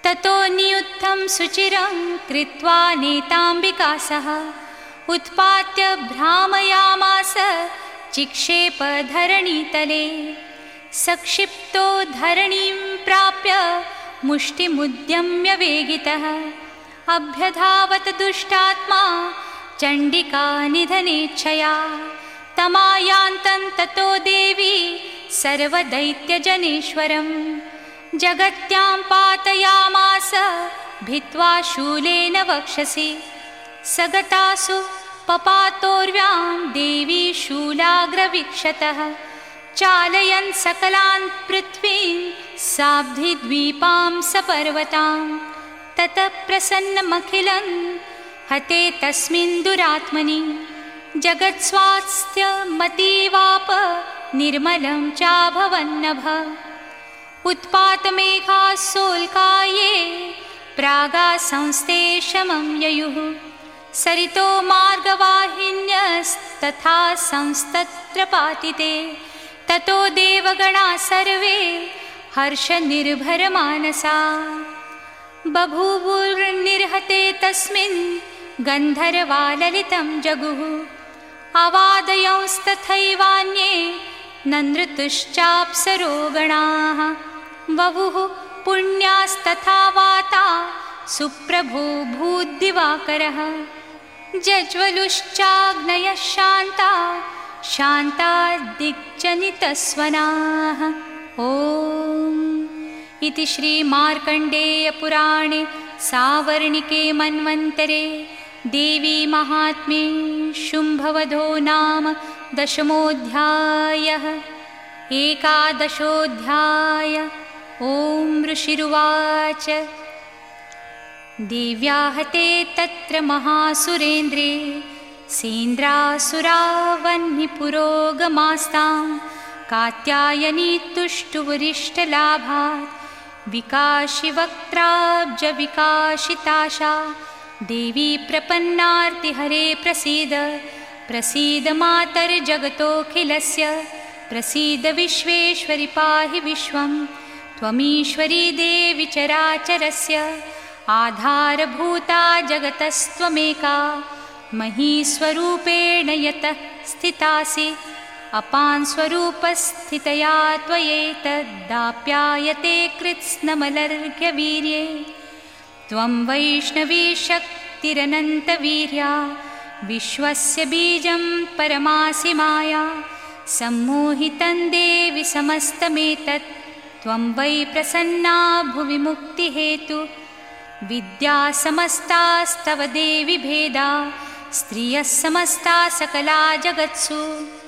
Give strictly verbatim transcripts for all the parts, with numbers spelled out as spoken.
ततो नियुद्धं सुचिरं कृत्वा नेताम्बिकासः उत्पात्य भ्रामयामास चिक्षेप धरणीतले। सक्षिप्तो धरणीं प्राप्य मुष्टिमुद्यम्य वेगितः अभ्यधावत दुष्टात्मा चण्डिका निधनेच्छया। तमायान्तं ततो देवी सर्वदैत्यजनेश्वरं जगत्यां पातयामास भित्त्वा शूलेन वक्षसि। सगतासु पपातोर्व्यां देवी शूलाग्रवीक्षतः चालयन् सकलान् पृथ्वीं साब्धिद्वीपां सपर्वतां। ततः प्रसन्नमखिलं हते तस्मिन् दुरात्मनि जगत्स्वास्थ्यमतीवाप निर्मलं चाभवन्नभ। उत्पातमेघासोल्काये प्रागासंस्ते शमं ययुः सरितो मार्गवाहिन्यस्तथा संस्तत्र पातिते। ततो देवगणा सर्वे हर्षनिर्भरमानसा बभूवुर्निर्हते तस्मिन् गन्धर्वाललितं जगुः। अवादयंस्तथैवान्ये नन्दृतुश्चाप्सरो गणाः ववुः पुण्यास्तथा वाता सुप्रभो भूद्दिवाकरः। जज्वलुश्चाग्नयः शान्ता शान्ता दिग्जनितस्वनाः। ॐ इति श्रीमार्कण्डेयपुराणे सावर्णिके मन्वन्तरे देवी महात्म्ये शुम्भवधो नाम दशमोऽध्यायः। एकादशोऽध्याय। ॐ ऋषिरुवाच देव्या हते तत्र महासुरेन्द्रे सेन्द्रासुरावह्निपुरोगमास्तां कात्यायनी तुष्टुवरिष्ठलाभात् विकाशिवक्त्राब्जविकाशिताशा। देवी प्रपन्नार्तिहरे प्रसीद प्रसीद मातर्जगतोऽखिलस्य प्रसीद विश्वेश्वरि पाहि विश्वं त्वमीश्वरी देवी चराचरस्य आधारभूता जगतस्त्वमेका महीस्वरूपेण यतः स्थितासि अपां स्वरूपस्थितया त्वयैतद्दाप्यायते कृत्स्नमलर्घ्यवीर्ये। त्वं वैष्णवी शक्तिरनन्तवीर्या विश्वस्य बीजं परमासि माया सम्मोहितं देवि समस्तमेतत् त्वं वै प्रसन्ना भुवि मुक्तिहेतु। विद्या समस्तास्तव देवि भेदा स्त्रियः समस्ता सकला जगत्सु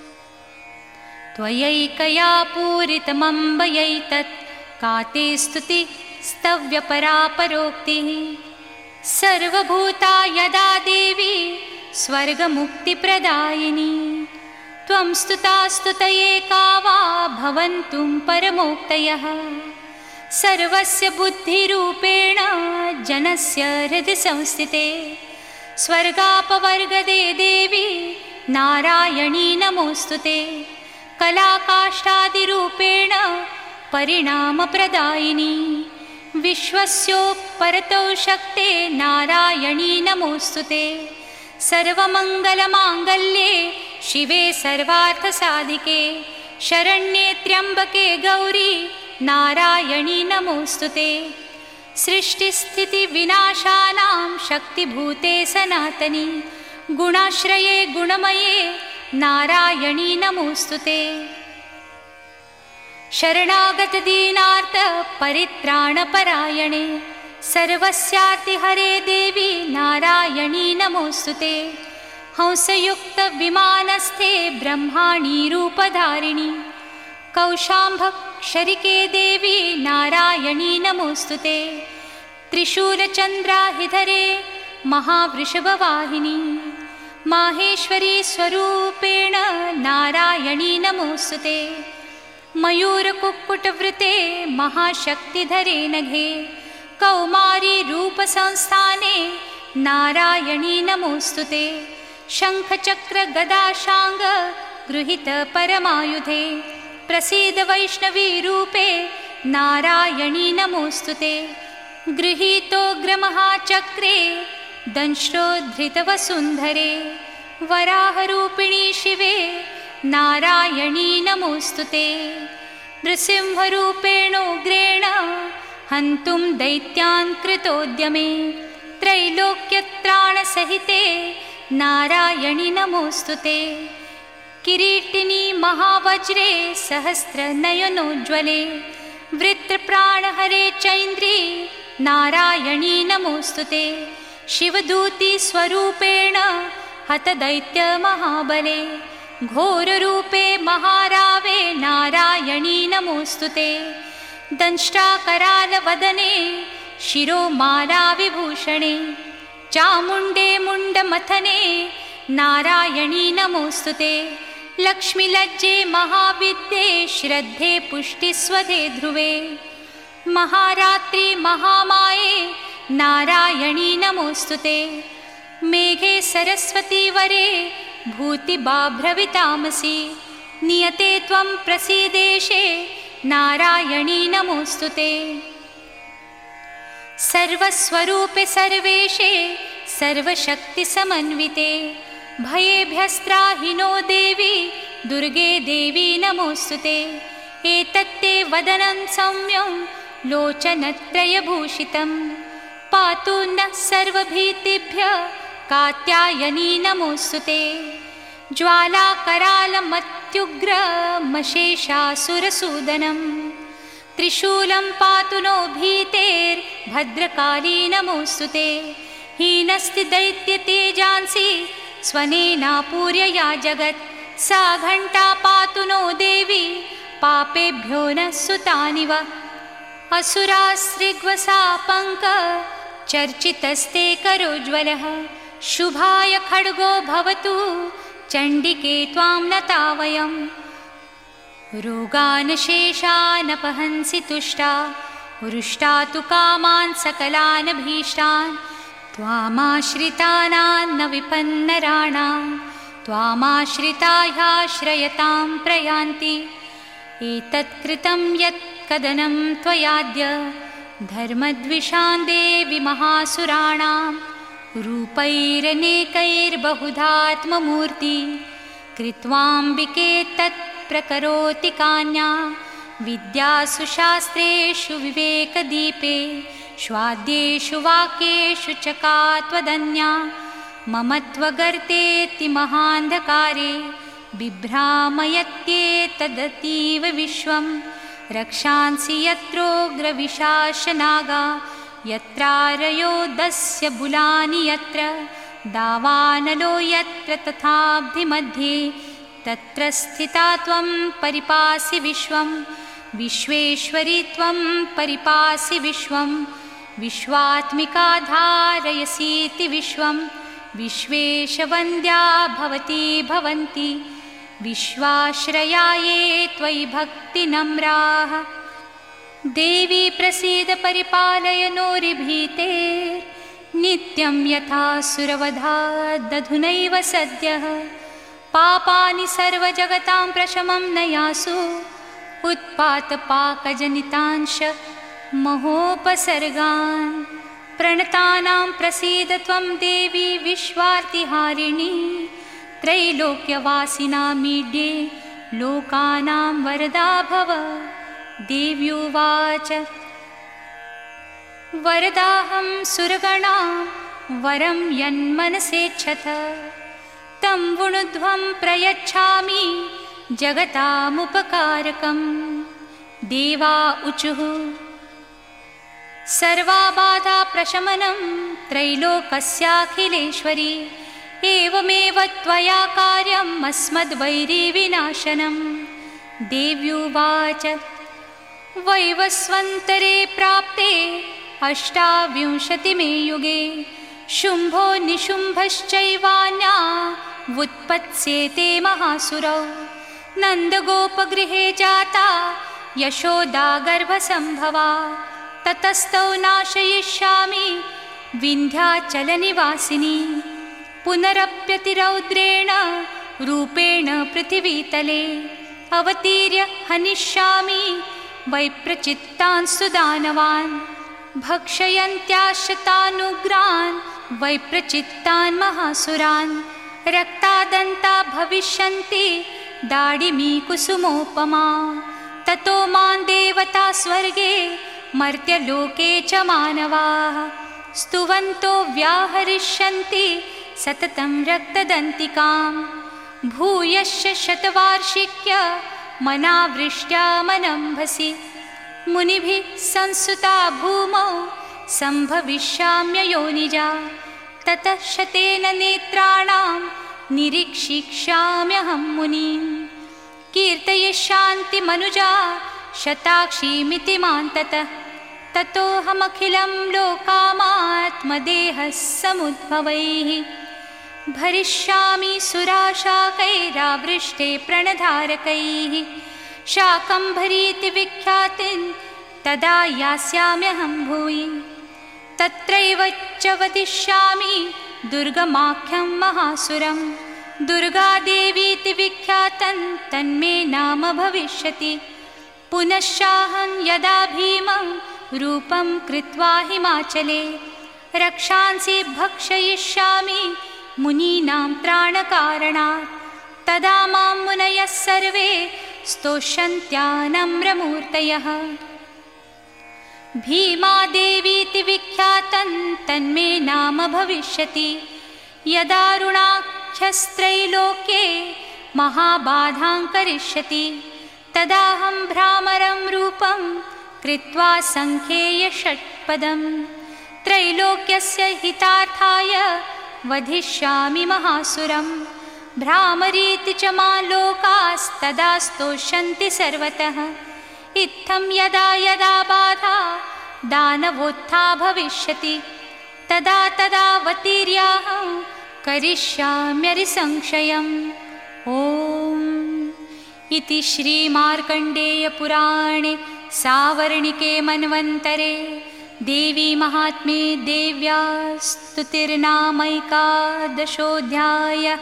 त्वयैकया पूरितमम्बयैतत् का ते स्तुति स्तव्यपरा परोक्तिः। सर्वभूता यदा देवी स्वर्गमुक्तिप्रदायिनी त्वं स्तुता स्तुतये का वा भवन्तु परमोक्तयः। सर्वस्य बुद्धिरूपेण जनस्य हृदि संस्थिते स्वर्गापवर्गदे देवी नारायणी नमोस्तुते। कलाकाष्ठादिरूपेण परिणामप्रदायिनी विश्वस्योपरतो शक्ते नारायणी नमोस्तुते। सर्वमङ्गलमाङ्गल्ये शिवे सर्वार्थसाधिके शरण्ये त्र्यम्बके गौरी नारायणी नमोस्तुते। सृष्टिस्थितिविनाशानां शक्तिभूते सनातनी गुणाश्रये गुणमये नारायणी नमोस्तुते। शरणागतदीनार्थ परित्राणपरायणे सर्वस्यार्तिहरे देवी नारायणी नमोस्तुते। हंसयुक्तविमानस्थे ब्रह्माणी रूपधारिणी कौशाम्भक्षरिके देवी नारायणी नमोस्तुते। त्रिशूलचन्द्राहिधरे महावृषभवाहिनी माहेश्वरी स्वरूपेण नारायणी नमोस्तुते। मयूरकुक्कुटवृते महाशक्तिधरे नघे कौमारी रूपसंस्थाने नारायणी नमोस्तुते। शङ्खचक्रगदाशाङ्ग गृहीत परमायुधे प्रसीद वैष्णवी रूपे नारायणी नमोस्तुते। गृहीतोग्रमहाचक्रे दंष्ट्रोद्धृतवसुन्धरे वराहरूपिणी शिवे नारायणी नमोऽस्तुते। नृसिंहरूपेणोग्रेण हन्तुं दैत्यान् कृतोद्यमे त्रैलोक्यत्राणसहिते नारायणी नमोऽस्तुते। किरीटिनी महावज्रे सहस्रनयनोज्ज्वले वृत्रप्राणहरे चैन्द्री नारायणी नमोऽस्तुते। शिवदूतीस्वरूपेण हतदैत्यमहाबले घोररूपे महारावे नारायणी नमोऽस्तुते। दंष्टाकरालवदने शिरोमालाविभूषणे चामुण्डे मुण्डमथने नारायणी नमोऽस्तुते। लक्ष्मीलज्जे महाविद्ये श्रद्धे पुष्टिस्वधे ध्रुवे महारात्रि महामाये नारायणी नमोऽस्तुते। मेघे सरस्वती वरे भूतिबाभ्रवितामसि नियते त्वं प्रसीदेशे नारायणी नमोऽस्तुते। सर्वस्वरूपे सर्वेशे सर्वशक्तिसमन्विते भयेभ्यस्त्राहिनो देवी दुर्गे देवी नमोऽस्तुते। एतत्ते वदनं सौम्यं लोचनत्रयभूषितं पातु नः सर्वभीतिभ्यः कात्यायनी नमोऽस्तुते। ज्वालाकरालमत्युग्रमशेषासुरसूदनं त्रिशूलं पातु नो भीतेर्भद्रकाली नमोऽस्तुते। हीनस्ति दैत्यतेजांसि स्वनेनापूर्य या जगत् सा घण्टा पातु नो देवी पापेभ्यो नः सुतानिव। असुरास्त्रिग्वसापङ्क चर्चितस्ते करोज्ज्वलः शुभाय खड्गो भवतु चण्डिके त्वां नता वयम्। रोगान् शेषानपहंसि तुष्टा हृष्टा तु कामान् सकलान् भीष्टान् त्वामाश्रितानान्न विपन्नराणां त्वामाश्रिता ह्याश्रयतां प्रयान्ति। एतत्कृतं यत् कदनं त्वयाद्य धर्मद्विषां देवि महासुराणां रूपैरनेकैर्बहुधात्ममूर्ति कृत्वाम्बिके तत्प्रकरोति कान्या। विद्यासु शास्त्रेषु विवेकदीपे स्वाद्येषु वाक्येषु चकात्वदन्या। मम त्वगर्तेति महान्धकारे बिभ्रामयत्येतदतीव विश्वं रक्षांसि यत्रोग्रविशासनागा यत्रारयो दस्य बुलानि यत्र दावानलो यत्र तथाब्धिमध्ये तत्र स्थिता त्वं परिपासि विश्वं। विश्वेश्वरी त्वं परिपासि विश्वं विश्वात्मिका धारयसीति विश्वं। विश्वेशवन्द्या भवती भवन्ति विश्वाश्रया ये त्वयि भक्तिनम्राः। देवी प्रसीद परिपालय नोरिभीते नित्यं यथा सुरवधादधुनैव सद्यः। पापानि सर्वजगतां प्रशमं नयासु उत्पातपाकजनितांश महोपसर्गान्। प्रणतानां प्रसीद त्वं देवी विश्वार्तिहारिणी त्रैलोक्यवासिनामीड्ये लोकानां वरदा भव। देव्युवाच वरदाहं सुरगणां वरं यन्मनसेच्छथ तं वुणुध्वं प्रयच्छामि जगतामुपकारकम्। देवा ऊचुः सर्वाबाधा प्रशमनं त्रैलोकस्याखिलेश्वरी एवमेव त्वया कार्यम् अस्मद्वैरीविनाशनं। देव्युवाच वैवस्वन्तरे प्राप्ते अष्टाविंशतिमे युगे शुम्भो निशुम्भश्चैवान्या वुत्पत्स्येते महासुरौ। नन्दगोपगृहे जाता यशोदा गर्भसम्भवा ततस्तौ नाशयिष्यामि विन्ध्याचलनिवासिनी। पुनरप्यतिरौद्रेण रूपेण पृथिवीतले अवतीर्य हनिष्यामि वैप्रचित्तान् सुदानवान्। भक्षयन्त्याशतानुग्रान् वैप्रचित्तान् महासुरान् रक्तादन्ता भविष्यन्ति दाडिमी कुसुमोपमा ततो मां देवता स्वर्गे मर्त्यलोके च मानवाः स्तुवन्तो व्याहरिष्यन्ति सततं रक्तदन्तिकां भूयश्च शतवार्षिक्य मनावृष्ट्या मनम्भसि मुनिभिः संसुता भूमौ सम्भविष्याम्ययोनिजा ततः शतेन नेत्राणां निरीक्षिष्याम्यहं मुनिं कीर्तयिष्यन्ति मनुजा शताक्षीमिति मां ततः ततोऽहमखिलं लोकामात्मदेहः समुद्भवैः भरिष्यामि सुराशाकैरावृष्टे प्रणधारकैः शाकम्भरीति विख्यातिं तदा यास्याम्यहं भूयि तत्रैव च वदिष्यामि दुर्गमाख्यं महासुरं दुर्गादेवीति विख्यातं तन्मे नाम भविष्यति पुनश्चाहं यदा भीमं रूपं कृत्वा हिमाचले रक्षांसि भक्षयिष्यामि मुनीनां त्राणकारणात् तदा मां मुनयः सर्वे स्तोष्यन्त्यानम्रमूर्तयः भीमादेवीति विख्यातं तन्मे नाम भविष्यति यदारुणाख्यस्त्रैलोक्ये महाबाधां करिष्यति तदाहं भ्रामरं रूपं कृत्वा सङ्ख्येय षट्पदं त्रैलोक्यस्य हितार्थाय वधिष्यामि महासुरं भ्रामरीति च मां लोकास्तदा स्तोष्यन्ति सर्वतः इत्थं यदा यदा बाधा दानवोत्था भविष्यति तदा तदावतीर्याहं करिष्याम्यरिसंशयम् ॐ इति श्रीमार्कण्डेयपुराणे सावर्णिके मन्वन्तरे देवी महात्म्ये देव्या स्तुतिर्नामैकादशोऽध्यायः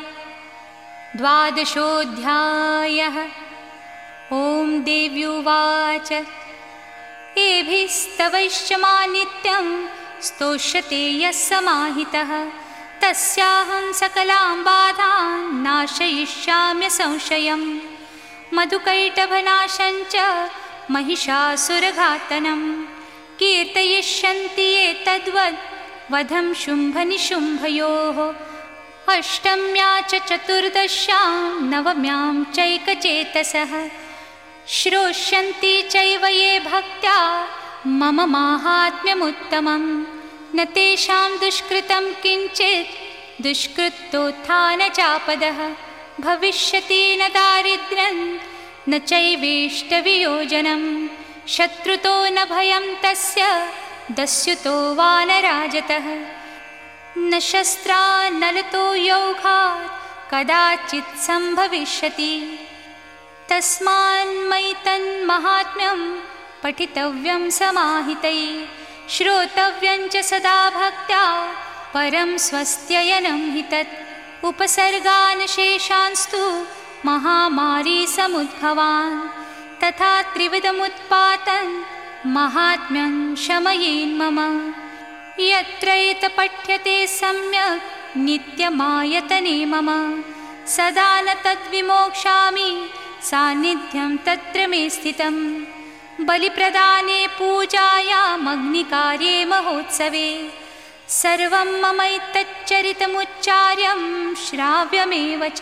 द्वादशोऽध्यायः ॐ देव्युवाच एभिस्तवैश्च मा नित्यं स्तोष्यते यः समाहितः तस्याहं सकलां बाधान् नाशयिष्याम्य संशयम् मधुकैटभनाशं च महिषासुरघातनं कीर्तयिष्यन्ति ये तद्वद् वधं शुम्भनिशुम्भयोः अष्टम्या च चतुर्दश्यां नवम्यां चैकचेतसः श्रोष्यन्ति चैव ये भक्त्या मम माहात्म्यमुत्तमं न तेषां दुष्कृतं किञ्चित् दुष्कृतोत्थानचापदः भविष्यति न दारिद्र्यं न चैवेष्टवियोजनं शत्रुतो न भयं तस्य दस्युतो वा न राजतः न शस्त्रान्नलतो यौघात् कदाचित् सम्भविष्यति तस्मान्मयि तन्माहात्म्यं पठितव्यं समाहितैः श्रोतव्यं च सदा भक्त्या परं स्वस्त्ययनं हि तत् उपसर्गान् शेषांस्तु महामारी समुद्भवान् तथा त्रिविधमुत्पातं महात्म्यं शमयेन्मम यत्रैतपठ्यते सम्यक् नित्यमायतने मम सदा न तद्विमोक्षामि सान्निध्यं तत्र मे स्थितं बलिप्रदाने पूजायामग्निकार्ये महोत्सवे सर्वं ममैतच्चरितमुच्चार्यं श्राव्यमेव च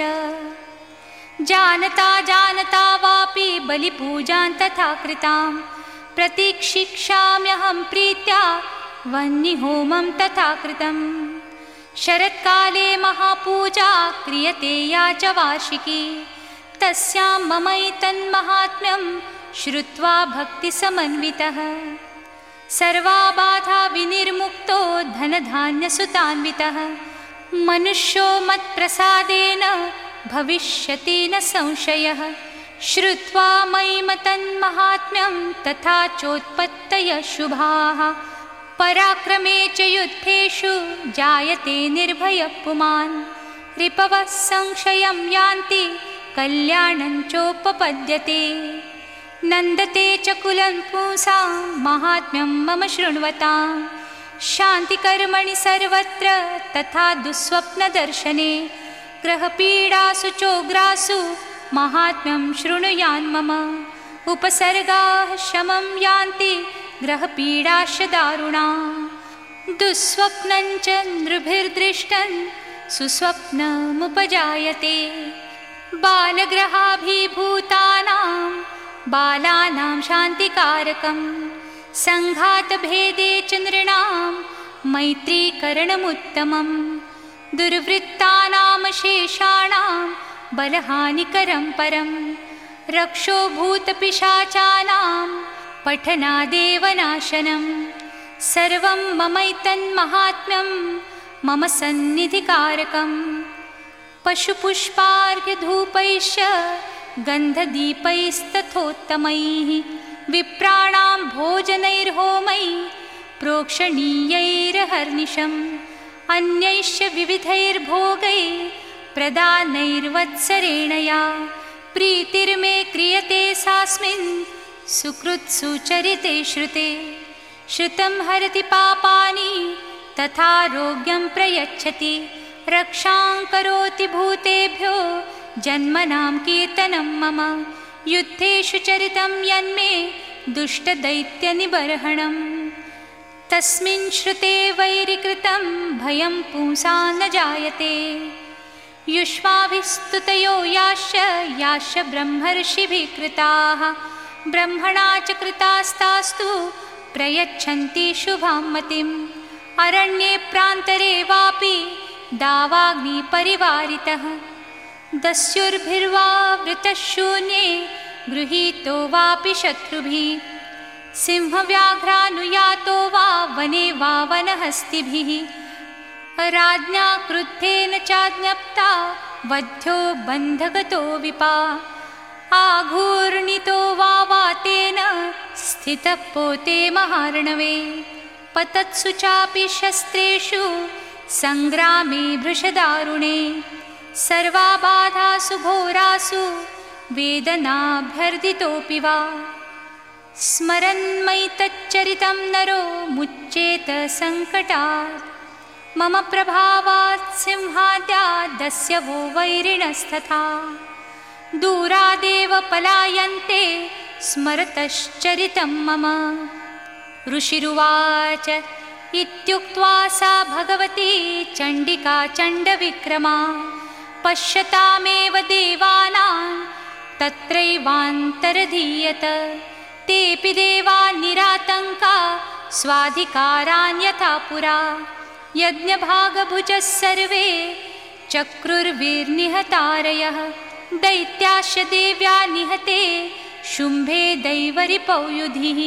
जानता जानता वापि बलिपूजां तथा कृतां प्रतीक्षिष्याम्यहं प्रीत्या वह्निहोमं तथा कृतं शरत्काले महापूजा क्रियते या च वार्षिकी तस्यां ममैतन्माहात्म्यं श्रुत्वा भक्तिसमन्वितः सर्वाबाधा विनिर्मुक्तो धनधान्यसुतान्वितः मनुष्यो मत्प्रसादेन भविष्यति न संशयः श्रुत्वा मयि मतन्माहात्म्यं तथा चोत्पत्तयः शुभाः पराक्रमे च युद्धेषु जायते निर्भयः पुमान् रिपवः संशयं यान्ति कल्याणं चोपपद्यते नन्दते च कुलं पुंसां माहात्म्यं मम शृण्वतां शान्तिकर्मणि सर्वत्र तथा दुःस्वप्नदर्शने ग्रहपीडासु चोग्रासु माहात्म्यं शृणुयान् मम उपसर्गाः शमं यान्ति ग्रहपीडाश्च दारुणा दुःस्वप्नं च नृभिर्दृष्टं सुस्वप्नमुपजायते बालग्रहाभिभूतानां बालानां शान्तिकारकं सङ्घातभेदे च नृणां मैत्रीकरणमुत्तमं दुर्वृत्तानां शेषाणां बलहानिकरं परं रक्षो भूतपिशाचानां पठनादेव नाशनं सर्वं ममैतन्माहात्म्यं मम सन्निधिकारकं पशुपुष्पार्घ्यधूपैश्च गन्धदीपैस्तथोत्तमैः विप्राणां भोजनैर्होमैः प्रोक्षणीयैरहर्निशम् अन्यैश्च विविधैर्भोगैः प्रदानैर्वत्सरेण या प्रीतिर्मे क्रियते सास्मिन् सुकृत्सुचरिते श्रुते श्रुतं हरति पापानि तथारोग्यं प्रयच्छति रक्षां करोति भूतेभ्यो जन्मनां कीर्तनं मम युद्धेषु चरितं यन्मे दुष्टदैत्यनिबर्हणम् तस्मिन् श्रुते वैरिकृतं भयं पुंसां न जायते युष्माभिस्तुतयो याश्च याश्च ब्रह्मर्षिभिः कृताः ब्रह्मणा च कृतास्तास्तु प्रयच्छन्ति शुभां मतिम् अरण्ये प्रान्तरे वापि दावाग्निपरिवारितः दस्युर्भिर्वा वृतशून्ये गृहीतो वापि शत्रुभिः सिंहव्याघ्रानुयातो वा वने वा वनहस्तिभिः राज्ञा क्रुद्धेन चाज्ञप्ता वध्यो बन्धगतो विपा आघूर्णितो वा वातेन स्थितः पोते महार्णवे पतत्सु चापि शस्त्रेषु सङ्ग्रामे भृशदारुणे सर्वाबाधासु घोरासु वेदनाभ्यर्दितोऽपि वा स्मरन्मयि तच्चरितं नरो मुच्येत सङ्कटात् मम प्रभावात् सिंहाद्यादस्य वो वैरिणस्तथा दूरादेव पलायन्ते स्मरतश्चरितं मम ऋषिरुवाच इत्युक्त्वा सा भगवती चण्डिका चण्डविक्रमा पश्यतामेव देवानां तत्रैवान्तरधीयत तेऽपि देवा निरातङ्का स्वाधिकारान् यथा पुरा यज्ञभागभुजः सर्वे चक्रुर्विर्निहतारयः दैत्याश्च देव्या निहते शुम्भे दैवरिपौयुधिः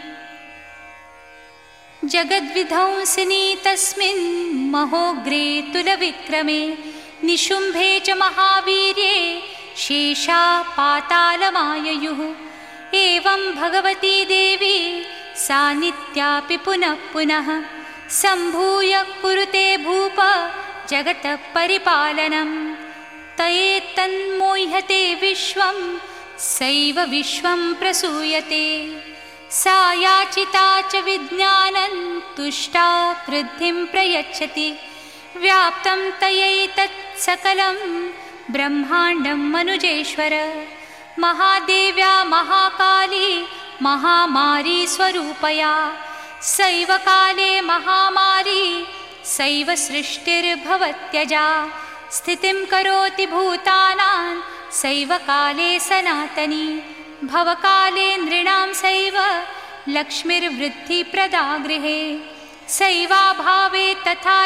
जगद्विध्वंसिनी तस्मिन् महोग्रे तुलविक्रमे निशुम्भे च महावीर्ये शेषा पातालमाययुः एवं भगवती देवी सा नित्यापि पुनः पुनः सम्भूय कुरुते भूप जगतः परिपालनं तयेत्तन्मोह्यते विश्वं सैव विश्वं प्रसूयते सा याचिता च विज्ञानं तुष्टा वृद्धिं प्रयच्छति व्याप्तं तयैतत् सकलं ब्रह्माण्डं मनुजेश्वर महादेव्या महाकाली महामारी स्वरूपया सैव काले महामारी सैव सृष्टिर्भवत्यजा स्थितिं करोति भूतानां सैव काले सनातनी भवकाले नृणां सैव लक्ष्मीर्वृद्धिप्रदा गृहे सैवाभावे तथा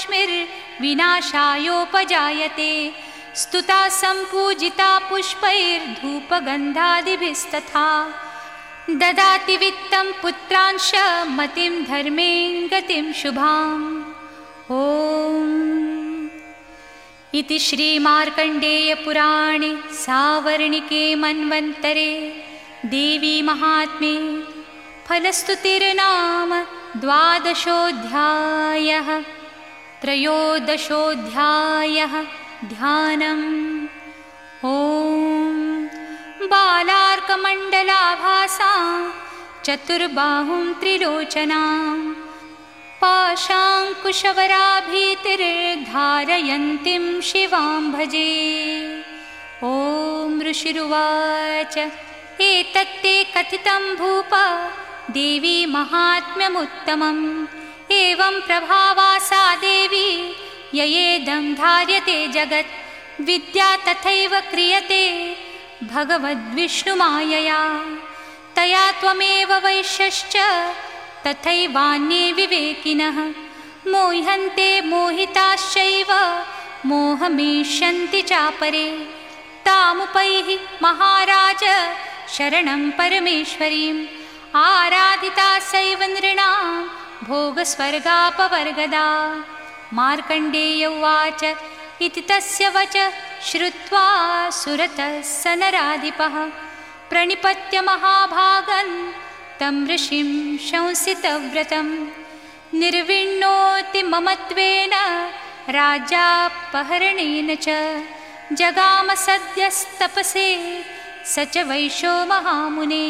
लक्ष्मीर्विनाशायोपजायते स्तुता सम्पूजिता पुष्पैर्धूपगन्धादिभिस्तथा ददाति वित्तं पुत्रांश मतिं धर्में गतिं शुभाम् ॐ इति श्रीमार्कण्डेयपुराणे सावर्णिके मन्वन्तरे देवी महात्म्ये फलस्तुतिर्नाम द्वादशोऽध्यायः त्रयोदशोऽध्यायः ध्यानम् ॐ बालार्कमण्डलाभासां चतुर्बाहुं त्रिलोचनां पाशाङ्कुशवराभीतिर्धारयन्तीं शिवां भजे। ॐ ऋषिरुवाच एतत्ते कथितं भूप देवी महात्म्यमुत्तमम्। एवं प्रभावा सा देवी ययेदं धार्यते जगत्। विद्या तथैव क्रियते भगवद्विष्णुमायया। तया त्वमेव वैश्यश्च तथैवान्ये विवेकिनः। मोह्यन्ते मोहिताश्चैव मोहमेष्यन्ति चापरे। तामुपैहि महाराज शरणं परमेश्वरीम्। आराधिता सैव नृणां भोगस्वर्गापवर्गदा। मार्कण्डेय उवाच इति तस्य वच श्रुत्वा सुरतः स नराधिपः प्रणिपत्य महाभागं तं ऋषिं शंसितव्रतं। निर्विण्णोति ममत्वेन राज्यापहरणेन च जगाम सद्यस्तपसे स च वैशो महामुने।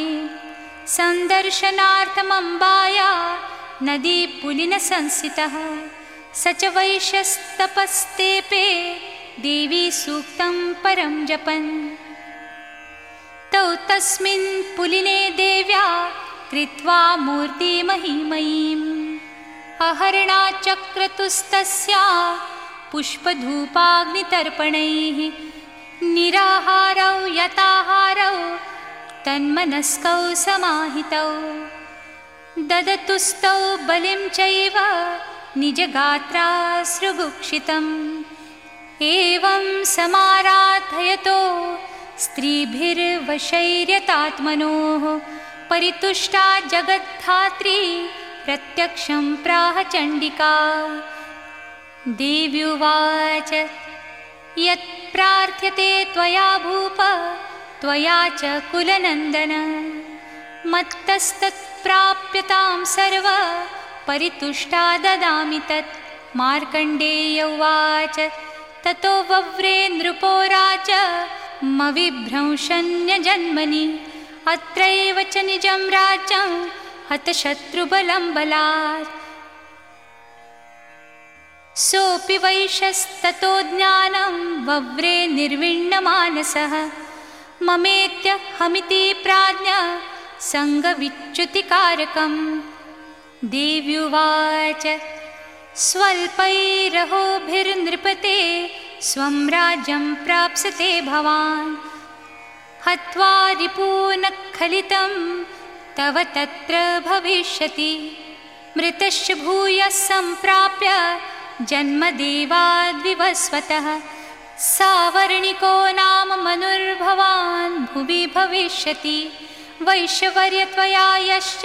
सन्दर्शनार्थमम्बाया नदी पुलिनसंसितः स च वैश्यस्तपस्तेपे देवी सूक्तं परं जपन्। तौ तस्मिन् पुलिने देव्या कृत्वा मूर्तिमहिमयीम्। अहरणाचक्रतुस्तस्या पुष्पधूपाग्नितर्पणैः निराहारौ यताहारौ तन्मनस्कौ समाहितौ। ददतुस्तौ बलिं चैव निजगात्राश्रुगुक्षितम्। एवं समाराधयतो स्त्रीभिर्वशैर्यतात्मनोः परितुष्टा जगद्धात्री प्रत्यक्षं प्राह चण्डिका। देव्युवाच यत् प्रार्थ्यते त्वया भूप त्वया च कुलनन्दन। मत्तस्तत् प्राप्यतां सर्व परितुष्टा ददामि तत्। मार्कण्डेय उवाच ततो वव्रे नृपो राज मविभ्रंशन्यजन्मनि। अत्रैव च निजं राज्यं हतशत्रुबलं बलात्। सोऽपि वैश्यस्ततो ज्ञानं वव्रे निर्विण्णमानसः। ममेत्य हमिति प्राज्ञा सङ्गविच्युतिकारकम्। देव्युवाच स्वल्पैरहोभिर्नृपते स्वं राज्यं प्राप्स्यते भवान्। हत्वा रिपून् खलितं तव तत्र भविष्यति। मृतश्च भूयः सम्प्राप्य जन्मदेवाद्विवस्वतः। सावर्णिको नाम मनुर्भवान् भुवि भविष्यति। वैश्यवर्य त्वया यश्च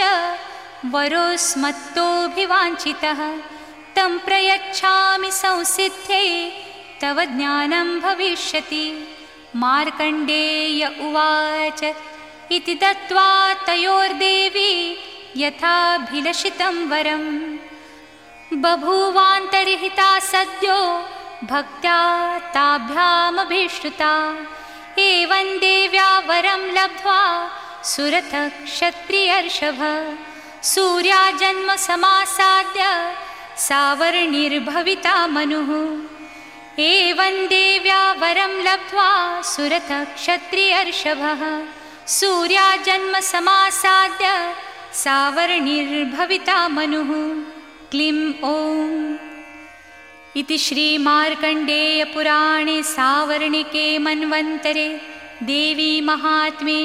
वरोऽस्मत्तोऽभिवाञ्छितः तं प्रयच्छामि संसिद्ध्यै तव ज्ञानं भविष्यति। मार्कण्डेय उवाच इति दत्त्वा तयोर्देवी यथाभिलषितं वरं। बभूवान्तर्हिता सद्यो भक्त्या ताभ्यामभीष्टुता। एवं देव्या वरं लब्ध्वा सुरथः क्षत्रियर्षभ सूर्याजन्म समासाद्य सावर्णिर्भविता मनुः। एवं देव्या वरं लब्ध्वा सुरथः क्षत्रियर्षभः सूर्याजन्म समासाद्य सावर्णिर्भविता मनुः। क्लीं ॐ इति श्रीमार्कण्डेयपुराणे सावर्णिके मन्वन्तरे देवी महात्म्ये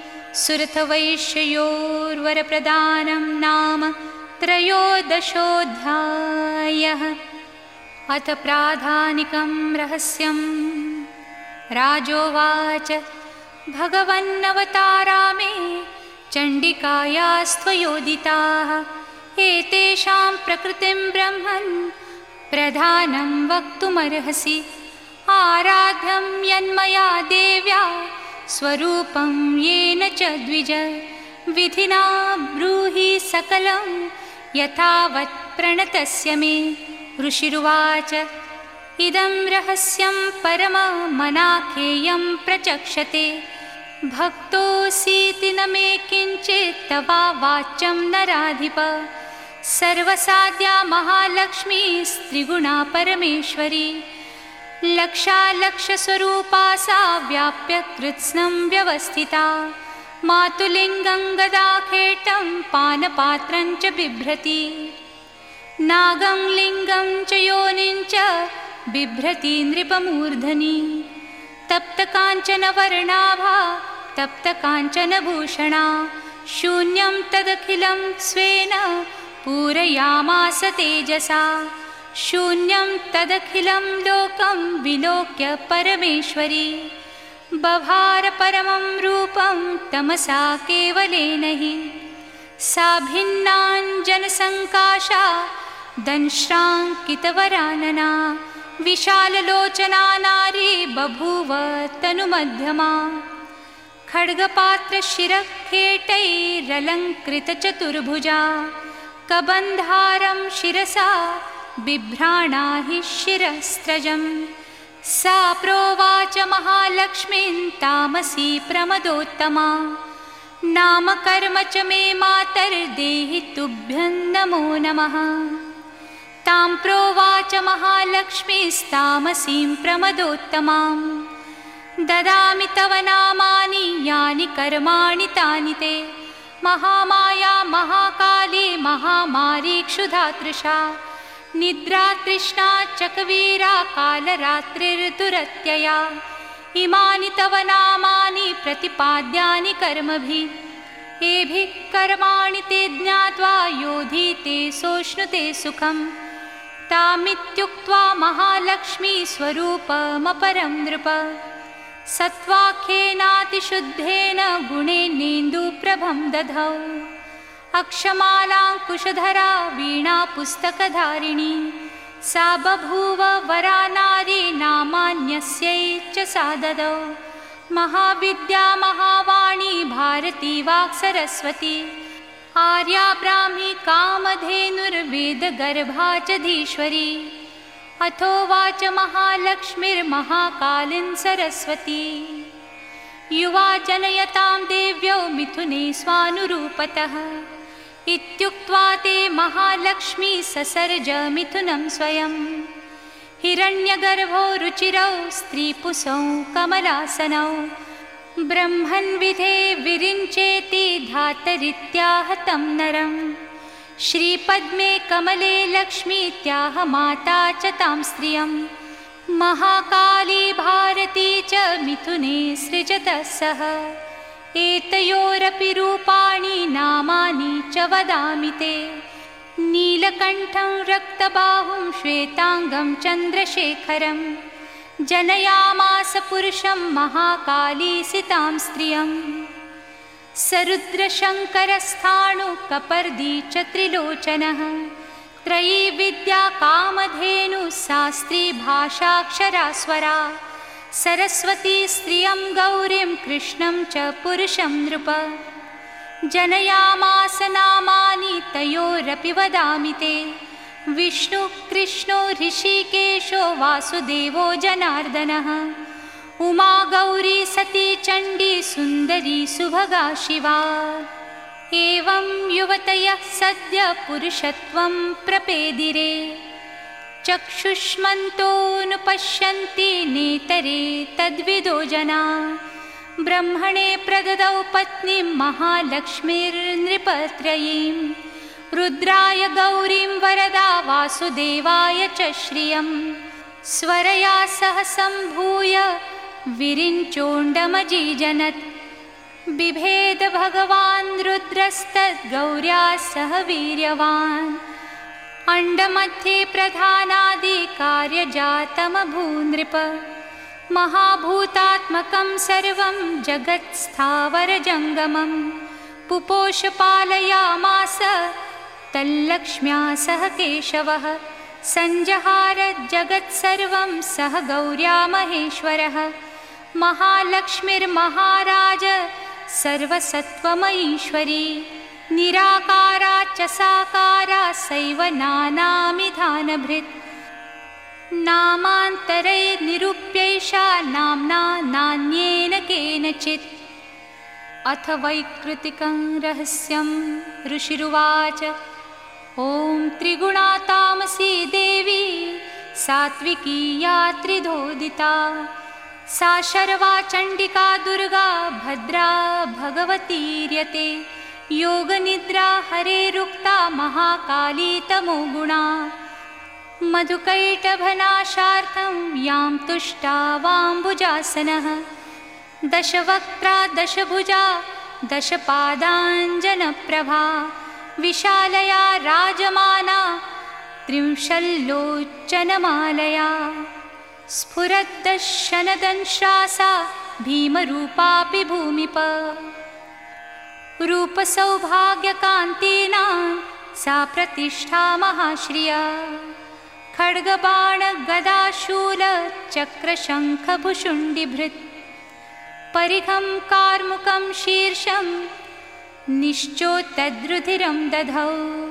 सुरथवैश्ययोर्वरप्रदानं नाम त्रयोदशोऽध्यायः। अथ प्राधानिकं रहस्यम्। राजोवाच भगवन्नवतारामे चण्डिकायास्त्वयोदिताः। एतेषां प्रकृतिं ब्रह्मन् प्रधानं वक्तुमर्हसि। आराध्यं यन्मया देव्या स्वरूपं येन च द्विज। विधिना ब्रूहि सकलं यथावत् प्रणतस्य मे। ऋषिरुवाच इदं रहस्यं परममनाख्येयं प्रचक्षते। भक्तोऽसीति न मे किञ्चित् तवा वाच्यं नराधिप सर्वसाध्या महालक्ष्मीस्त्रिगुणा परमेश्वरी लक्षालक्षस्वरूपा सा व्याप्य कृत्स्नं व्यवस्थिता मातुलिङ्गं गदाखेटं पानपात्रं च बिभ्रति नागं लिङ्गं च योनिं च बिभ्रति नृपमूर्धनि तप्तकाञ्चनवर्णाभा तप्तकाञ्चनभूषणा शून्यं तदखिलं स्वेन पूरयामास तेजसा शून्यं तदखिलं लोकं विलोक्य परमेश्वरी बभार परमं रूपं तमसा केवलेन हि सा भिन्नाञ्जनसङ्काशा दंश्राङ्कितवरानना विशाललोचना नारी बभूव तनुमध्यमा खड्गपात्रशिरखेटैरलङ्कृतचतुर्भुजा कबन्धारं शिरसा बिभ्राणा हि शिरस्त्रजं सा प्रोवाच महालक्ष्मीं तामसी प्रमदोत्तमा नाम कर्म च मे मातर्देहि तुभ्यं नमो नमः तां प्रोवाच महालक्ष्मीस्तामसीं प्रमदोत्तमां ददामि तव नामानि यानि कर्माणि तानि ते महामाया महाकाली महामारी क्षुधातृषा निद्रा तृष्णा चकवीरा कालरात्रिर्दुरत्यया इमानि तव नामानि प्रतिपाद्यानि कर्मभिः एभिः कर्माणि ते ज्ञात्वा योधीते सोष्णुते सुखं तामित्युक्त्वा महालक्ष्मी स्वरूपमपरं नृप सत्वाख्येनातिशुद्धेन गुणेनेन्दुप्रभं दधौ अक्षमालाङ्कुशधरा वीणा पुस्तकधारिणी सा बभूव वरा नारी नामान्यस्यै च सा ददौ महाविद्या महावाणी भारती वाक्सरस्वती आर्या ब्राह्मी कामधेनुर्वेदगर्भा च धीश्वरी अथोवाच महालक्ष्मीर्महाकालिन् सरस्वती युवा जनयतां देव्यौ मिथुने स्वानुरूपतः इत्युक्त्वा ते महालक्ष्मी ससर्ज मिथुनं स्वयं हिरण्यगर्भौ रुचिरौ स्त्रीपुसौ कमलासनौ ब्रह्मन्विधे विरिञ्चेति धातरित्याह तं नरं श्रीपद्मे कमले लक्ष्मीत्याह माता च तां स्त्रियं महाकाली भारती च मिथुने सृजतः सह एतयोरपि रूपाणि नामानि च वदामि ते नीलकण्ठं रक्तबाहुं श्वेताङ्गं चन्द्रशेखरं जनयामास पुरुषं महाकालीसितां स्त्रियं सरुद्रशङ्करस्थाणुकपर्दी च त्रिलोचनः त्रयी विद्या कामधेनु शास्त्री भाषाक्षरास्वरा सरस्वती स्त्रियं गौरीं कृष्णं च पुरुषं नृप जनयामास नामानि तयोरपि वदामि ते विष्णु कृष्णो ऋषिकेशो वासुदेवो जनार्दनः उमा गौरी सती चण्डी सुन्दरी सुभगा शिवा एवं युवतयः सद्य पुरुषत्वं प्रपेदिरे चक्षुष्मन्तोऽनुपश्यन्ति नेतरे तद्विदो जना ब्रह्मणे प्रददौ पत्नीं महालक्ष्मीर्नृपत्रयीं रुद्राय गौरीं वरदा वासुदेवाय च श्रियं स्वरया सह सम्भूय विरिञ्चोण्डमजीजनत् बिभेद भगवान् रुद्रस्तद्गौर्या सह वीर्यवान् अण्डमध्ये प्रधानादिकार्यजातमभूनृप महाभूतात्मकं सर्वं जगत्स्थावरजङ्गमं पुपोष पालयामास तल्लक्ष्म्या सह केशवः संजहार जगत्सर्वं सह गौर्या महेश्वरः महालक्ष्मीर्महाराज सर्वसत्त्वमयीश्वरी निराकारा च साकारा सैव नानामिधानभृत् नामान्तरैर्निरूप्यैषा नाम्ना नान्येन केनचित् अथ वैकृतिकं रहस्यं ऋषिरुवाच। ॐ त्रिगुणा तामसी देवी सात्विकी या त्रिधोदिता सा शर्वा चण्डिका दुर्गा भद्रा भगवतीर्यते योगनिद्रा हरेरुक्ता महाकाली तमोगुणा मधुकैटभनाशार्थं यां तुष्टा वाम्बुजासनः दशवक्त्रा दशभुजा दशपादाञ्जनप्रभा विशालया राजमाना त्रिंशल्लोचनमालया स्फुरद्दशनदंश्रासा भीमरूपापि भूमिप रूपसौभाग्यकान्तीनां सा प्रतिष्ठा महाश्रिया खड्गबाणगदाशूलचक्रशङ्खभुशुण्डिभृत् परिघं कार्मुकं शीर्षं निश्चोत्तद्रुधिरं दधौ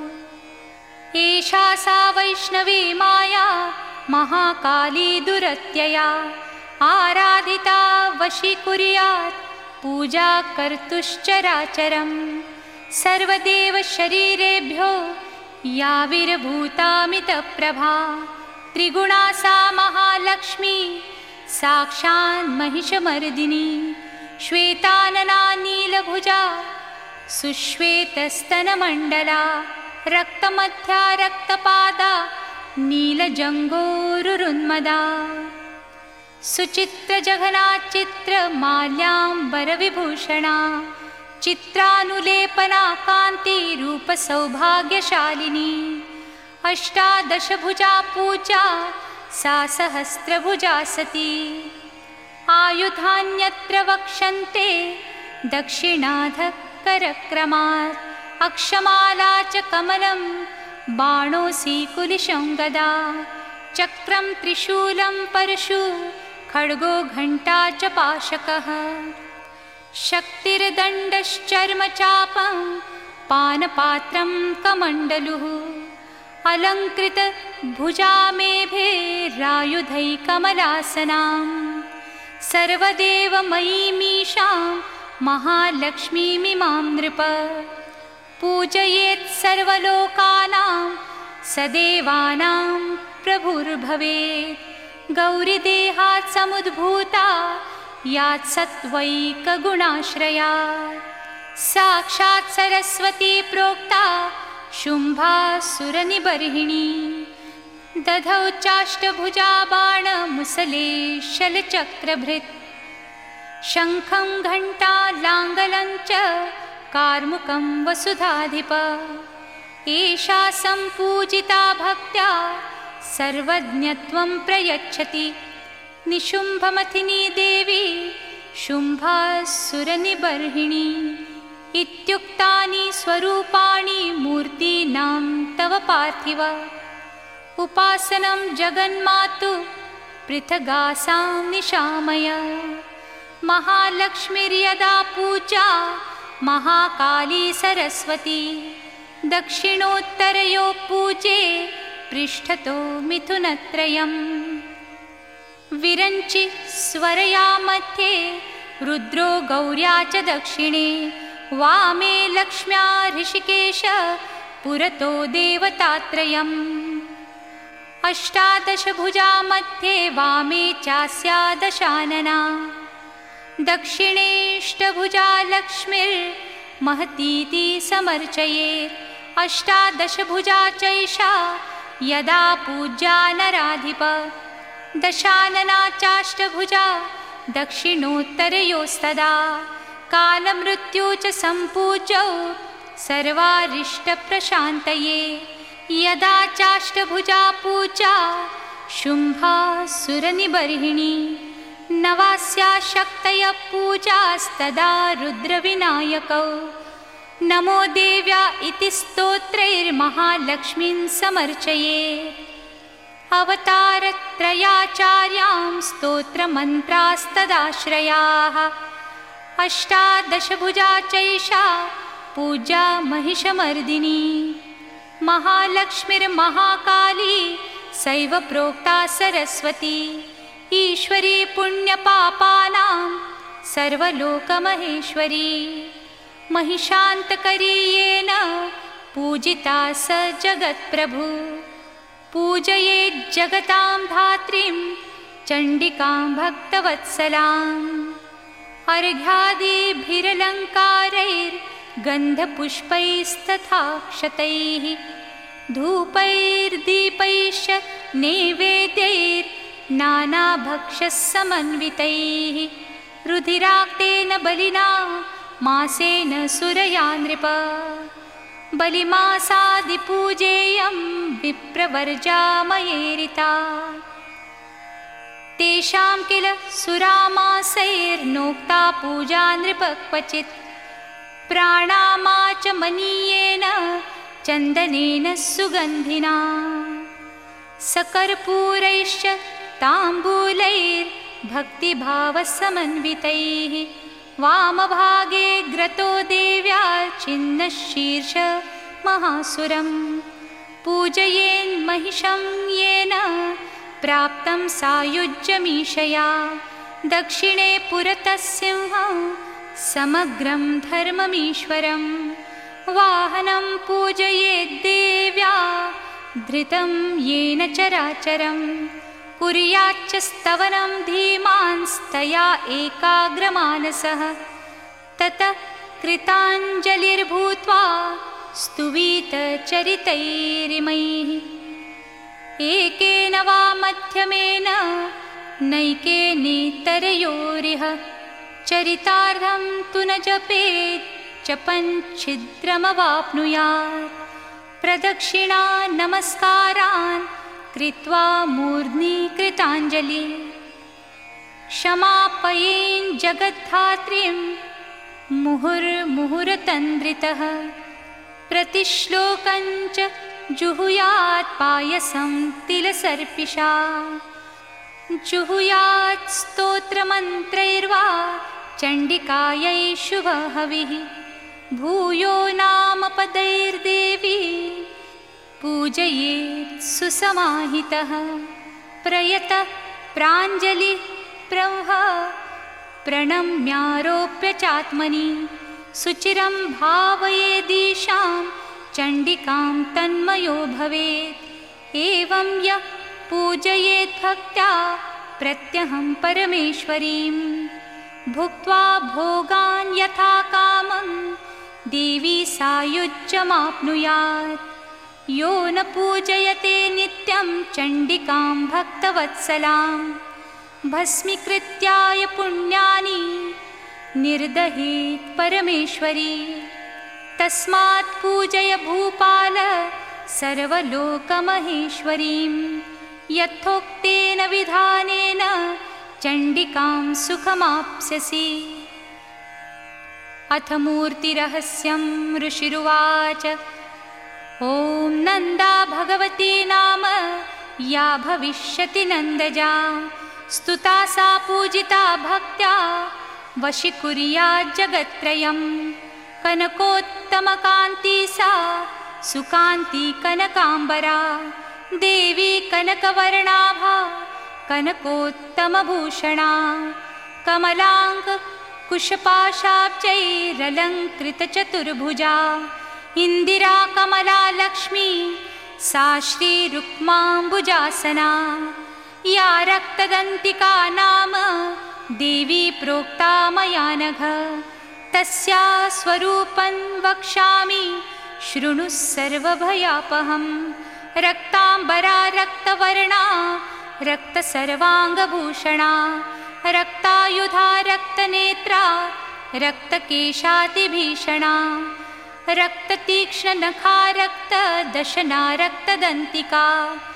एषा सा वैष्णवी माया महाकाली दुरत्यया आराधिता वशीकुर्यात् पूजा कर्तुश्चराचरं सर्वदेवशरीरेभ्यो याविर्भूतामितप्रभा त्रिगुणा सा महालक्ष्मी साक्षान् महिषमर्दिनी श्वेतानना नीलभुजा सुश्वेतस्तनमण्डला रक्तमध्या रक्तपादा नीलजङ्घोरुरुन्मदा सुचित्रजघना चित्रमाल्याम्बरविभूषणा चित्रानुलेपना कान्तिरूपसौभाग्यशालिनी अष्टादशभुजा पूजा सा सहस्रभुजा सती आयुधान्यत्र वक्ष्यन्ते दक्षिणाधः करक्रमात् अक्षमाला च कमलं बाणोऽसि कुलिशं गदा चक्रं त्रिशूलं परशु खड्गो घण्टा च पाशकः शक्तिर्दण्डश्चर्मचापं पानपात्रं कमण्डलुः अलङ्कृतभुजामेभिरायुधैकमलासनां सर्वदेवमयीमीशां महालक्ष्मीमिमां नृप पूजयेत् सर्वलोकानां सदेवानां प्रभुर्भवेत् गौरीदेहात् समुद्भूता यात् सत्त्वैकगुणाश्रया साक्षात् सरस्वती प्रोक्ता शुम्भासुरनिबर्हिणी दधौ चाष्टभुजा बाणमुसले शलचक्रभृत् शङ्खं घण्टा लाङ्गलं च कार्मुकं वसुधाधिप एषा सम्पूजिता भक्त्या सर्वज्ञत्वं प्रयच्छति निशुम्भमथिनी देवी शुम्भासुरनिबर्हिणी इत्युक्तानि स्वरूपाणि मूर्तीनां तव पार्थिव उपासनं जगन्मातु पृथगासां निशामय महालक्ष्मीर्यदा पूजा महाकाली सरस्वती दक्षिणोत्तरयो पूजे पृष्ठतो मिथुनत्रयम् विरञ्चि स्वरया मध्ये रुद्रो गौर्या च दक्षिणे वामे लक्ष्म्या ऋषिकेश पुरतो देवतात्रयम् अष्टादशभुजा मध्ये वामे चास्या दशानना दक्षिणेष्टभुजा लक्ष्मीर्महतीति समर्चयेत् अष्टादशभुजा चैषा यदा पूज्या नराधिप दशानना चाष्टभुजा दक्षिणोत्तरयोस्तदा कालमृत्यु च सम्पूज्यौ सर्वारिष्टप्रशान्तये यदा चाष्टभुजा पूजा शुम्भासुरनिबर्हिणी नवास्या शक्तयः पूजास्तदा रुद्रविनायकौ नमो देव्या इति स्तोत्रैर्महालक्ष्मीं समर्चये अवतारत्रयाचार्यां स्तोत्रमन्त्रास्तदाश्रयाः अष्टादशभुजा चैषा पूजा महिषमर्दिनी महालक्ष्मीर्महाकाली सैव प्रोक्ता सरस्वती ईश्वरी पुण्यपापानां सर्वलोकमहेश्वरी महिषान्तकरी येन पूजिता स जगत्प्रभु पूजयेज्जगतां धात्रीं चण्डिकां भक्तवत्सलाम् अर्घ्यादिभिरलङ्कारैर्गन्धपुष्पैस्तथाक्षतैः धूपैर्दीपैश्च नैवेद्यैर्नानाभक्ष्यसमन्वितैः रुधिराक्तेन बलिना मासेन सुरया नृप बलिमासादिपूजेयं विप्रवर्जामयेरिता तेषां किल सुरामासैर्नोक्ता पूजा नृप क्वचित् प्राणामाचमनीयेन चन्दनेन सुगन्धिना सकर्पूरैश्च ताम्बूलैर्भक्तिभावसमन्वितैः वामभागे ग्रतो देव्या छिन्नशीर्ष महासुरं पूजयेन्महिषं येन प्राप्तं सायुज्यमीशया दक्षिणे पुरतः सिंहं समग्रं धर्ममीश्वरं वाहनं पूजयेद्देव्या धृतं येन चराचरं कुर्याच्च स्तवनं धीमांस्तया एकाग्रमानसः ततः कृताञ्जलिर्भूत्वा स्तुवीत चरितैरिमैः एकेन वा मध्यमेन नैकेनेतरयोरिह चरितार्धं तु न जपेत् जपञ्छिद्रमवाप्नुयात् प्रदक्षिणा नमस्कारान् कृत्वा मूर्ध्नि कृताञ्जलि क्षमापयेन् जगद्धात्रीं मुहुर्मुहुरतन्द्रितः प्रतिश्लोकञ्च जुहुयात् पायसं तिलसर्पिषा जुहुयात् स्तोत्रमन्त्रैर्वा चण्डिकायै शुभहविः भूयो नामपदैर्देवी पूजयेत् सुसमाहितः प्रयतः प्राञ्जलि ब्रह्म प्रणम्यारोप्य चात्मनि सुचिरं भावयेदीशां चण्डिकां तन्मयो भवेत् एवं यः पूजयेत् भक्त्या प्रत्यहं परमेश्वरीं भुक्त्वा भोगान् यथा कामं देवी सायुज्यमाप्नुयात् यो न पूजयते नित्यं चण्डिकां भक्तवत्सलां भस्मीकृत्याय पुण्यानि निर्दहेत् परमेश्वरी तस्मात् पूजय भूपाल सर्वलोकमहेश्वरीं यथोक्तेन विधानेन चण्डिकां सुखमाप्स्यसि अथ मूर्तिरहस्यं ऋषिरुवाच ॐ नन्दा भगवती नाम या भविष्यति नन्दजा स्तुता सा पूजिता भक्त्या वशीकुर्यात् जगत्त्रयं कनकोत्तमकान्ती सा सुकान्ती कनकाम्बरा देवी कनकवर्णाभा कनकोत्तमभूषणा कमलाङ्ग कुशपाशाब्जैरलङ्कृतचतुर्भुजा इन्दिरा कमला लक्ष्मी सा श्रीरुक्माम्बुजासना या रक्तदन्तिका नाम देवी प्रोक्ता मया नघ तस्या स्वरूपं वक्ष्यामि शृणु सर्वभयापहं रक्ताम्बरा रक्तवर्णा रक्तसर्वाङ्गभूषणा रक्तायुधा रक्तनेत्रा रक्तकेशातिभीषणा रक्ततीक्ष्णनखा रक्तदशना रक्तदन्तिका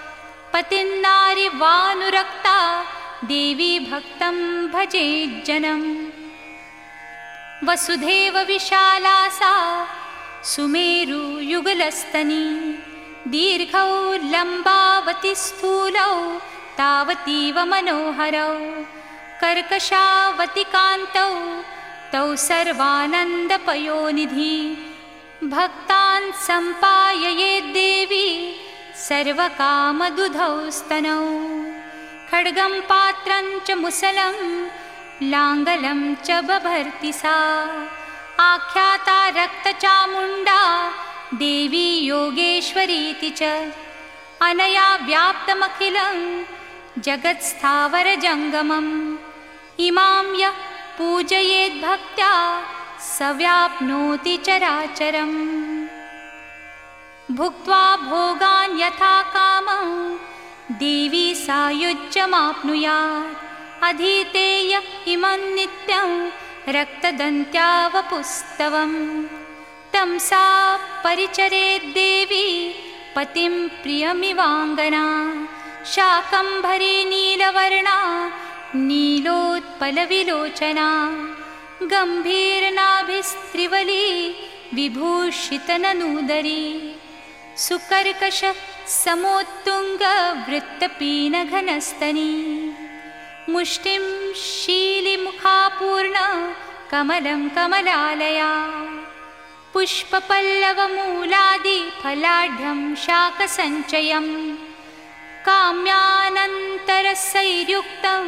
पतिन्नारिवानुरक्ता देवी भक्तं भजेज्जनम् वसुधैव विशाला सा सुमेरुयुगलस्तनी दीर्घौ लम्बावति स्थूलौ तावतीव मनोहरौ कर्कशावति कान्तौ तौ सर्वानन्दपयोनिधि भक्तान् सम्पाययेद्देवी सर्वकामदुधौ स्तनौ खड्गं पात्रं च मुसलं लाङ्गलं च बभर्ति सा आख्याता रक्तचामुण्डा देवी योगेश्वरीति च अनया व्याप्तमखिलं जगत्स्थावरजङ्गमम् इमां यः पूजयेद्भक्त्या स व्याप्नोति चराचरम् भुक्त्वा भोगान् यथा कामं देवी सायुज्यमाप्नुयात् अधीतेय इमं नित्यं रक्तदन्त्या वपुस्तवं तं सा परिचरेद्देवी पतिं प्रियमिवाङ्गना शाकम्भरी नीलवर्णा नीलोत्पलविलोचना गम्भीरनाभिस्त्रिवली विभूषितननूदरी सुकर्कश समोत्तुङ्गवृत्तपीनघनस्तनी मुष्टिं शीलिमुखापूर्ण कमलं कमलालया पुष्पपल्लवमूलादिफलाढ्यं शाकसञ्चयं काम्यानन्तरसैर्युक्तं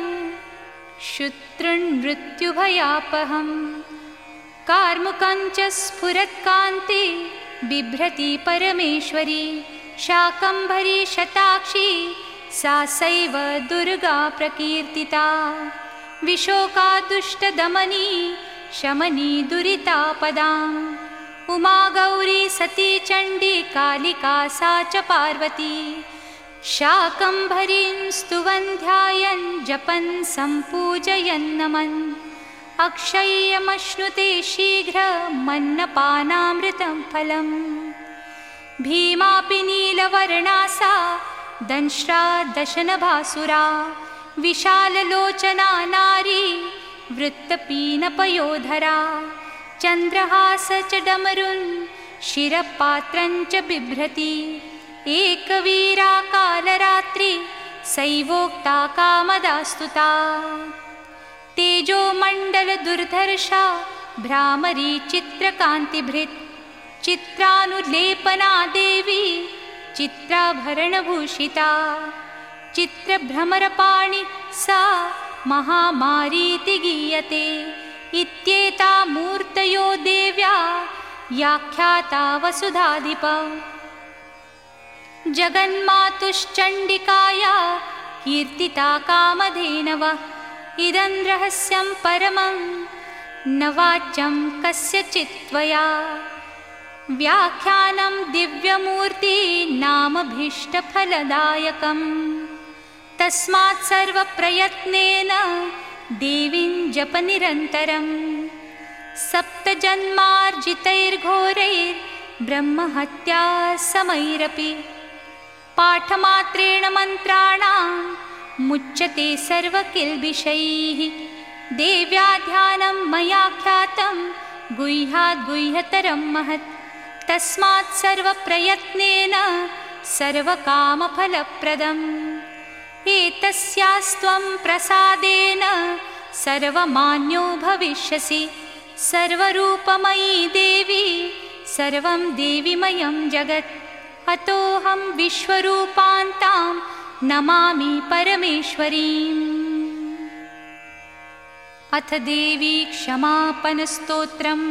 शुतृन्मृत्युभयापहं कार्मुकं च स्फुरत्कान्ति बिभ्रति परमेश्वरी शाकम्भरी शताक्षी सा सैव दुर्गा प्रकीर्तिता विशोका दुष्टदमनी शमनी दुरितापदा उमा गौरी सती चण्डी कालिका सा च पार्वती शाकम्भरीं स्तुवन् ध्यायन् जपन् सम्पूजयन् नमन् अक्षय्यमश्नुते शीघ्रमन्नपानामृतं फलम् भीमापि नीलवर्णा सा दंष्ट्रा दशनभासुरा विशाललोचना नारी वृत्तपीनपयोधरा चन्द्रहास च डमरुन् शिरपात्रं च बिभ्रति एकवीरा कालरात्रि सैवोक्ता कामदास्तुता तेजोमण्डलदुर्धर्षा भ्रामरी चित्रकान्तिभृत् चित्रानुलेपना देवी चित्राभरणभूषिता चित्रभ्रमरपाणि सा महामारीति गीयते इत्येता मूर्तयो देव्या याख्याता वसुधाधिप जगन्मातुश्चण्डिकाया कीर्तिता कामधेनव इदं रहस्यं परमं न वाच्यं कस्यचित् त्वया व्याख्यानं दिव्यमूर्ति नामभीष्टफलदायकम् तस्मात् सर्वप्रयत्नेन देवीं जप निरन्तरं सप्तजन्मार्जितैर्घोरैर्ब्रह्महत्या समैरपि पाठमात्रेण मन्त्राणां मुच्यते सर्वकिल्बिषैः देव्या ध्यानं मया ख्यातं गुह्याद् गुह्यतरं महत् तस्मात् सर्वप्रयत्नेन सर्वकामफलप्रदम् एतस्यास्त्वं प्रसादेन सर्वमान्यो भविष्यसि सर्वरूपमयी देवी सर्वं देवीमयं जगत् अतोऽहं विश्वरूपान्तां नमामि परमेश्वरीम्। अथ देवी क्षमापनस्तोत्रम्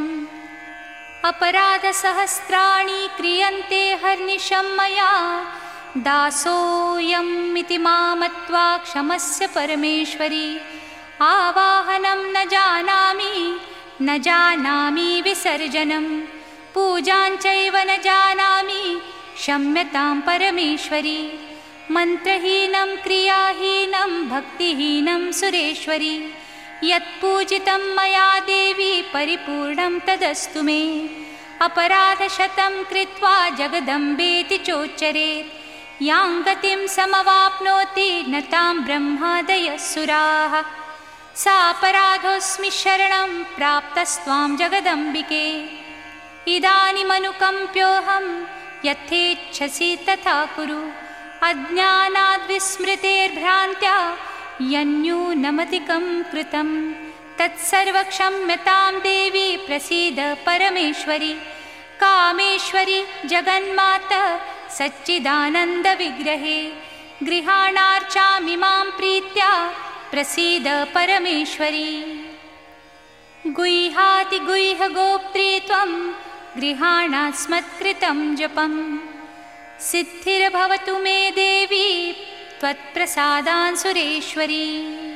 अपराधसहस्राणि क्रियन्ते हर्निशं मया दासोऽयमिति मामत्वा क्षमस्य परमेश्वरी आवाहनं न जानामि न जानामि विसर्जनं पूजाञ्चैव न जानामि क्षम्यतां परमेश्वरी मन्त्रहीनं क्रियाहीनं भक्तिहीनं सुरेश्वरी यत्पूजितं मया देवी परिपूर्णं तदस्तु मे अपराधशतं कृत्वा जगदम्बेति चोच्चरेत् यां गतिं समवाप्नोति न तां ब्रह्मादयः सुराः सा अपराधोऽस्मि शरणं प्राप्तस्त्वां जगदम्बिके इदानीमनुकम्प्योऽहं यथेच्छसि तथा कुरु अज्ञानाद्विस्मृतेर्भ्रान्त्या यन्यूनमधिकं कृतं तत्सर्वक्षम्यतां देवी प्रसीद परमेश्वरी कामेश्वरी जगन्माता सच्चिदानन्दविग्रहे गृहाणार्चामिमां प्रीत्या प्रसीद परमेश्वरी। गुह्यातिगुह्यगोप्त्री त्वं गृहाणास्मत्कृतं जपं सिद्धिर्भवतु मे देवी त्वत्प्रसादान् सुरेश्वरी।